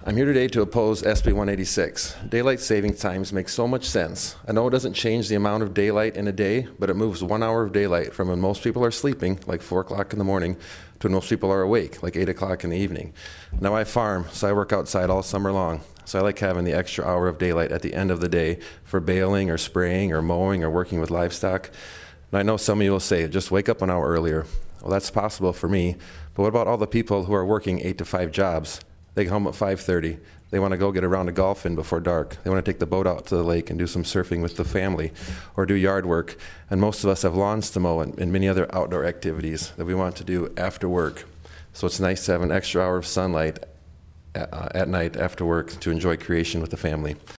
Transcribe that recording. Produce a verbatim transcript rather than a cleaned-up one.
I'm here today to oppose S B one eighty-six. Daylight saving times make so much sense. I know it doesn't change the amount of daylight in a day, but it moves one hour of daylight from when most people are sleeping, like four o'clock in the morning, to when most people are awake, like eight o'clock in the evening. Now I farm, so I work outside all summer long. So I like having the extra hour of daylight at the end of the day for baling or spraying or mowing or working with livestock. And I know some of you will say, just wake up an hour earlier. Well, that's possible for me, but what about all the people who are working eight to five jobs? They get home at five thirty. They want to go get a round of golf in before dark. They want to take the boat out to the lake and do some surfing with the family or do yard work. And most of us have lawns to mow and, and many other outdoor activities that we want to do after work. So it's nice to have an extra hour of sunlight at, uh, at night after work to enjoy creation with the family.